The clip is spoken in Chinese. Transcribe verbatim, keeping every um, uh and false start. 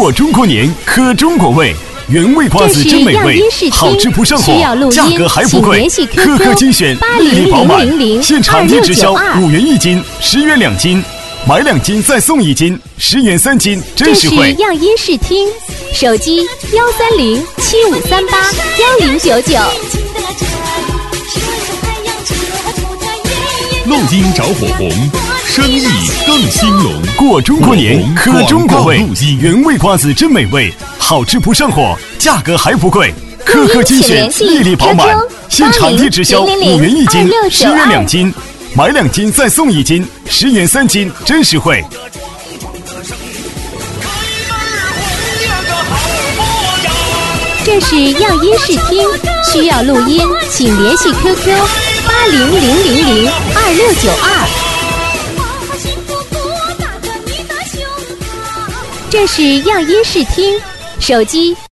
过中国年，喝中国味。原味瓜子真美味，好吃不上火，价格还不贵。颗颗精选，粒粒饱满，现场低直销，五元一斤，十元两斤，买两斤再送一斤，十元三斤，真实惠。 这是样音视听，手机幺三零七五三八幺零九九。 录音着火红，生意更兴隆。 过中国年，喝中国味，原味瓜子真美味，好吃不上火，价格还不贵。颗颗精选，粒粒饱满，现场低直销，五元一斤，十元两斤，买两斤再送一斤，十元三斤，真实惠。 这是样音视听，需要录音，请联系 Q Q 八零零零零二六九二。这是样音视听，手机